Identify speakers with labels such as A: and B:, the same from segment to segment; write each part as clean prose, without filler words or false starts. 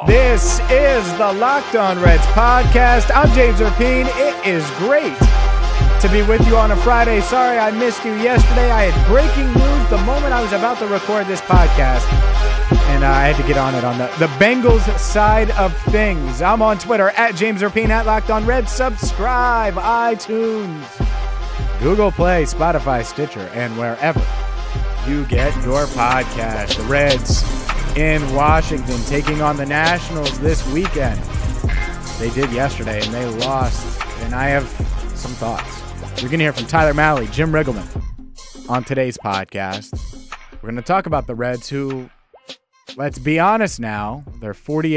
A: This is the Locked On Reds podcast. I'm James Rapien. It is great to be with you on a Friday. Sorry I missed you yesterday. I had breaking news the moment I was about to record this podcast, and I had to get on it on the Bengals side of things. I'm on Twitter at James Rapien, at Locked On Reds. Subscribe, iTunes, Google Play, Spotify, Stitcher, and wherever you get your podcast. The Reds in Washington taking on the Nationals this weekend. They did yesterday, and they lost, and I have some thoughts. You're going to hear from Tyler Mahle, Jim Riggleman on today's podcast. We're going to talk about the Reds who, let's be honest now, they're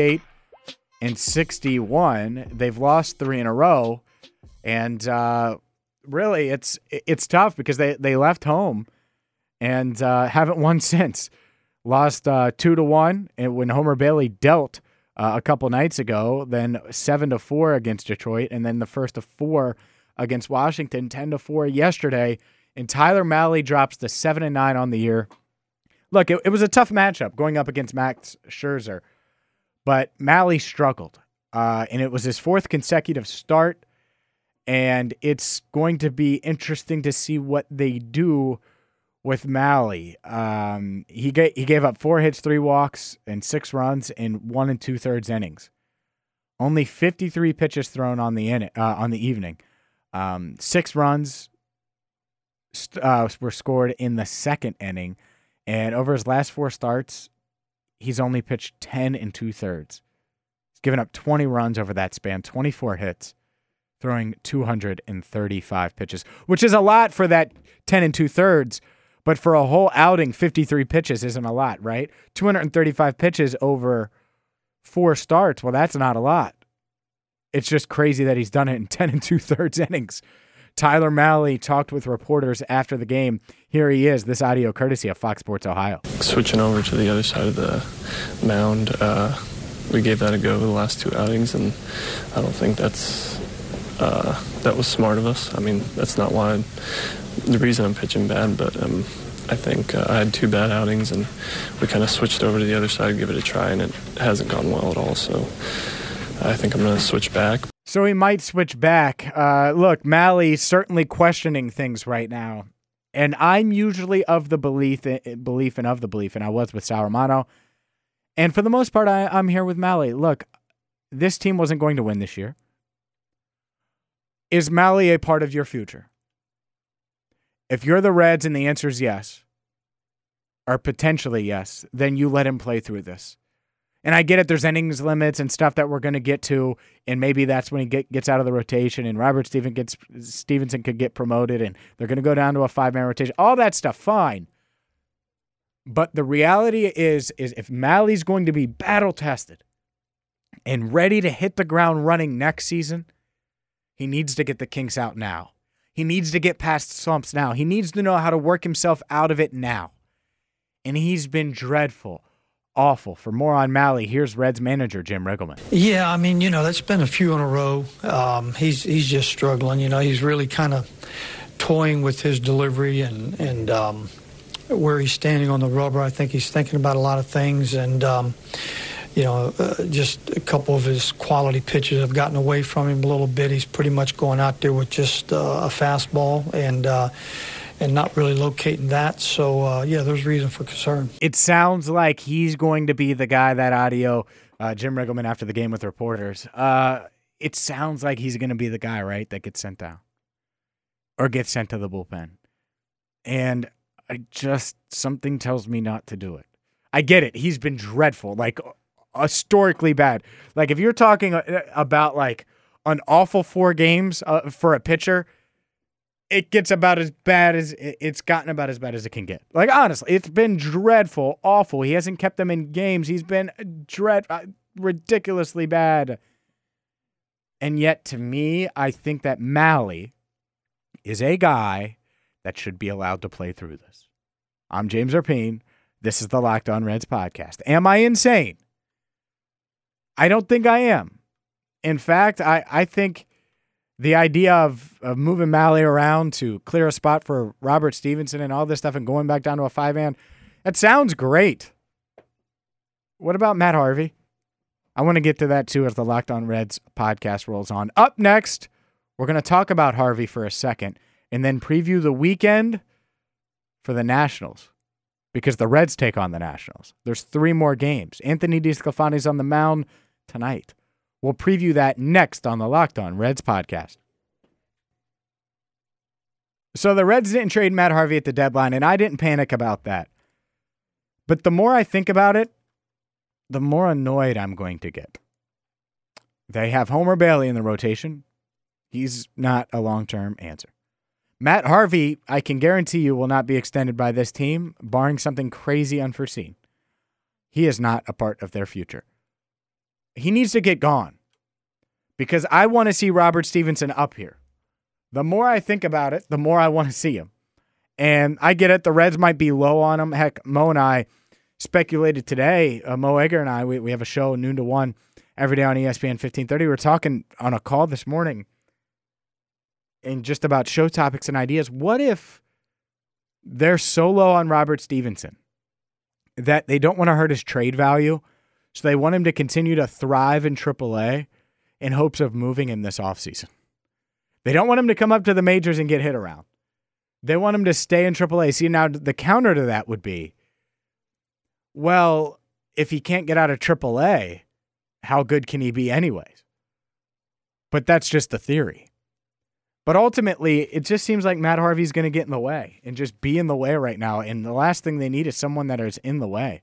A: 48-61. They've lost 3 in a row, and really it's tough because they left home and haven't won since. Lost 2-1 and when Homer Bailey dealt a couple nights ago, then 7-4 against Detroit, and then the first of 4 against Washington, 10-4 yesterday. And Tyler Mahle drops the 7-9 on the year. Look, it was a tough matchup going up against Max Scherzer, but Mahle struggled, and it was his 4th consecutive start. And it's going to be interesting to see what they do with Mahle. He gave up 4 hits, 3 walks, and 6 runs in 1 2/3 innings. Only 53 pitches thrown on the evening. 6 runs were scored in the 2nd inning, and over his last 4 starts, he's only pitched 10 2/3. He's given up 20 runs over that span, 24 hits, throwing 235 pitches, which is a lot for that 10 2/3. But for a whole outing, 53 pitches isn't a lot, right? 235 pitches over 4 starts. Well, that's not a lot. It's just crazy that he's done it in 10 2/3 innings. Tyler Mahle talked with reporters after the game. Here he is. This audio courtesy of Fox Sports Ohio.
B: Switching over to the other side of the mound, we gave that a go the last 2 outings, and I don't think that was smart of us. I mean, that's not why the reason I'm pitching bad, but I think I had 2 bad outings, and we kind of switched over to the other side, give it a try, and it hasn't gone well at all. So I think I'm going to switch back.
A: So he might switch back. Look, Mahle's certainly questioning things right now, and I'm usually of the belief, and I was with Sal Romano. And for the most part, I'm here with Mahle. Look, this team wasn't going to win this year. Is Mahle a part of your future? If you're the Reds and the answer is yes, or potentially yes, then you let him play through this. And I get it, there's innings limits and stuff that we're going to get to, and maybe that's when he gets out of the rotation, and Robert Stevenson could get promoted, and they're going to go down to a 5-man rotation. All that stuff, fine. But the reality is if Mahle's going to be battle-tested and ready to hit the ground running next season, he needs to get the kinks out now. He needs to get past slumps now. He needs to know how to work himself out of it now. And he's been dreadful, awful. For more on Mahle, here's Reds manager Jim Riggleman.
C: Yeah, I mean, that's been a few in a row. He's just struggling. He's really kind of toying with his delivery and where he's standing on the rubber. I think he's thinking about a lot of things, and just a couple of his quality pitches have gotten away from him a little bit. He's pretty much going out there with just a fastball and not really locating that. So, there's reason for concern.
A: It sounds like he's going to be the guy, that audio, Jim Riggleman after the game with reporters. It sounds like he's going to be the guy, right, that gets sent down or gets sent to the bullpen. And something tells me not to do it. I get it. He's been dreadful, like historically bad. Like if you're talking about like an awful 4 games for a pitcher, it gets about as bad as it's gotten about as bad as it can get. Like honestly, it's been dreadful, awful. He hasn't kept them in games. He's been ridiculously bad. And yet to me, I think that Mahle is a guy that should be allowed to play through this. I'm James Rapien. This is the Locked On Reds podcast. Am I insane? I don't think I am. In fact, I think the idea of moving Mahle around to clear a spot for Robert Stevenson and all this stuff and going back down to a 5-man, that sounds great. What about Matt Harvey? I want to get to that too as the Locked On Reds podcast rolls on. Up next, we're going to talk about Harvey for a second and then preview the weekend for the Nationals because the Reds take on the Nationals. There's 3 more games. Anthony DeSclafani's on the mound tonight. We'll preview that next on the Locked On Reds podcast. So the Reds didn't trade Matt Harvey at the deadline, and I didn't panic about that. But the more I think about it, the more annoyed I'm going to get. They have Homer Bailey in the rotation. He's not a long-term answer. Matt Harvey, I can guarantee you, will not be extended by this team, barring something crazy unforeseen. He is not a part of their future. He needs to get gone because I want to see Robert Stevenson up here. The more I think about it, the more I want to see him. And I get it. The Reds might be low on him. Heck, Mo and I speculated today. Mo Egger and I, we have a show noon to 1 every day on ESPN 1530. We were talking on a call this morning and just about show topics and ideas. What if they're so low on Robert Stevenson that they don't want to hurt his trade value, so they want him to continue to thrive in AAA in hopes of moving him this offseason? They don't want him to come up to the majors and get hit around. They want him to stay in AAA. See, now the counter to that would be, well, if he can't get out of AAA, how good can he be anyways? But that's just the theory. But ultimately, it just seems like Matt Harvey's going to get in the way and just be in the way right now. And the last thing they need is someone that is in the way.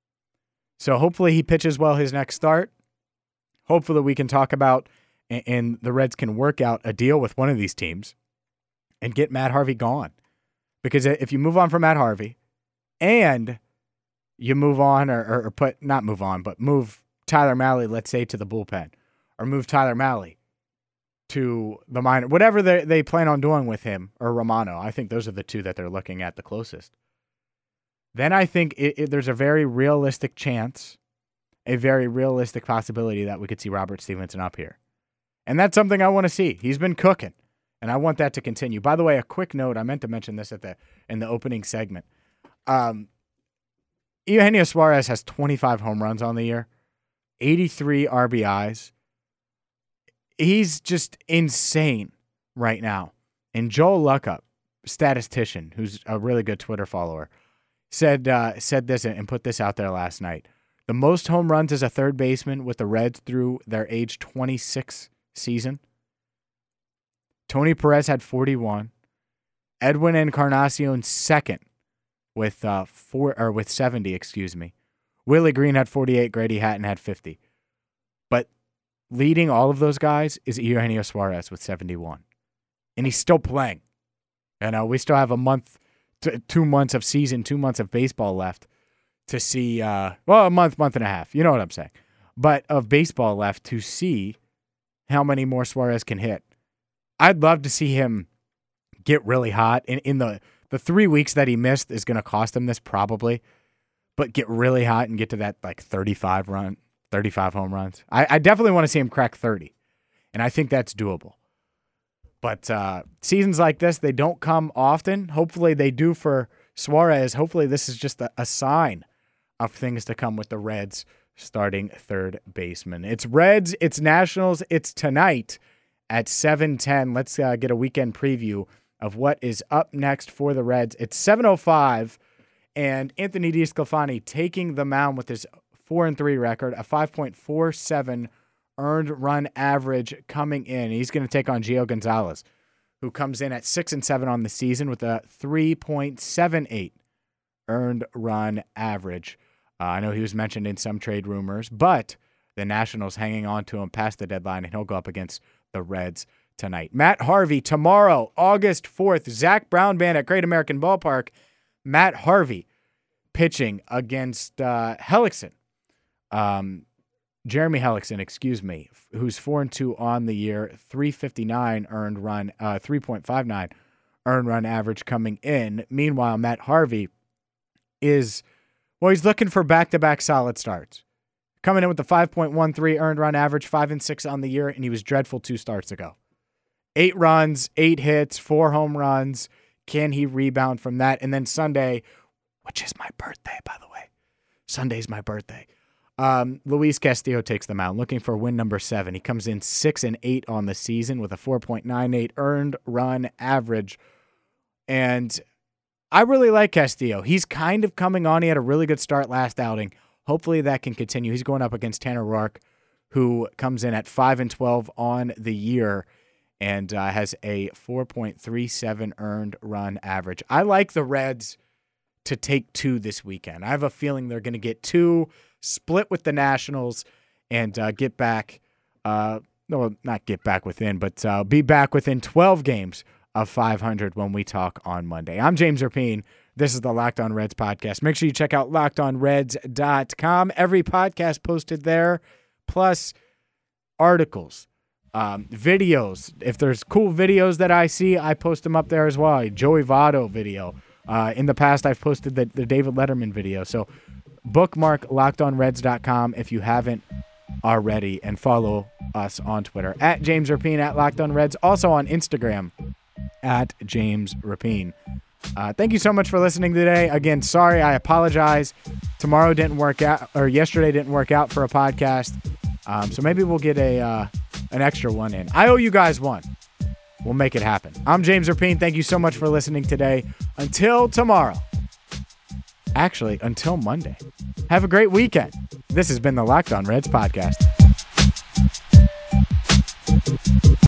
A: So hopefully he pitches well his next start. Hopefully we can talk about and the Reds can work out a deal with one of these teams and get Matt Harvey gone. Because if you move on from Matt Harvey and you move on or not move on, but move Tyler Mahle, let's say, to the bullpen, or move Tyler Mahle to the minor, whatever they plan on doing with him, or Romano. I think those are the two that they're looking at the closest. Then I think there's a very realistic chance, a very realistic possibility that we could see Robert Stevenson up here. And that's something I want to see. He's been cooking, and I want that to continue. By the way, a quick note, I meant to mention this in the opening segment. Eugenio Suarez has 25 home runs on the year, 83 RBIs. He's just insane right now. And Joel Luckup, statistician, who's a really good Twitter follower, said this and put this out there last night. The most home runs as a third baseman with the Reds through their age 26 season. Tony Perez had 41. Edwin Encarnacion second with 70, excuse me. Willie Green had 48, Grady Hatton had 50. But leading all of those guys is Eugenio Suarez with 71. And he's still playing. We still have a month, 2 months of season, 2 months of baseball left to see, a month and a half. You know what I'm saying. But of baseball left to see how many more Suarez can hit. I'd love to see him get really hot. In the 3 weeks that he missed is going to cost him this probably. But get really hot and get to that like 35 home runs. I definitely want to see him crack 30. And I think that's doable. But seasons like this, they don't come often. Hopefully they do for Suarez. Hopefully this is just a sign of things to come with the Reds starting third baseman. It's Reds, it's Nationals, it's tonight at 7:10. Let's get a weekend preview of what is up next for the Reds. It's 7:05, and Anthony DeSclafani taking the mound with his 4-3 record, a 5.47 earned run average coming in. He's going to take on Gio Gonzalez, who comes in at 6-7 on the season with a 3.78 earned run average. I know he was mentioned in some trade rumors, but the Nationals hanging on to him past the deadline, and he'll go up against the Reds tonight. Matt Harvey tomorrow, August 4th, Zach Brown Band at Great American Ballpark. Matt Harvey pitching against Hellickson. Jeremy Hellickson, excuse me, who's 4-2 on the year, 3.59 earned run, 3.59 earned run average coming in. Meanwhile, Matt Harvey is, he's looking for back-to-back solid starts. Coming in with the 5.13 earned run average, 5-6 on the year, and he was dreadful 2 starts ago. 8 runs, 8 hits, 4 home runs. Can he rebound from that? And then Sunday, which is my birthday, by the way. Sunday's my birthday. Luis Castillo takes the mound, looking for win number 7. He comes in 6-8 on the season with a 4.98 earned run average. And I really like Castillo. He's kind of coming on. He had a really good start last outing. Hopefully that can continue. He's going up against Tanner Roark, who comes in at 5-12 on the year and has a 4.37 earned run average. I like the Reds to take 2 this weekend. I have a feeling they're going to get 2, split with the Nationals, and get back. No, not get back within, but be back within 12 games of 500 when we talk on Monday. I'm James Rapien. This is the Locked On Reds podcast. Make sure you check out LockedOnReds.com. Every podcast posted there, plus articles, videos. If there's cool videos that I see, I post them up there as well. A Joey Votto video. In the past, I've posted the David Letterman video. So bookmark LockedOnReds.com if you haven't already, and follow us on Twitter at James Rapien, at Locked On Reds, also on Instagram at James Rapien. Thank you so much for listening today. Again, sorry, I apologize. Tomorrow didn't work out, or yesterday didn't work out for a podcast. So maybe we'll get an extra one in. I owe you guys one. We'll make it happen. I'm James Rapien. Thank you so much for listening today. Until tomorrow. Actually, until Monday. Have a great weekend. This has been the Locked On Reds podcast.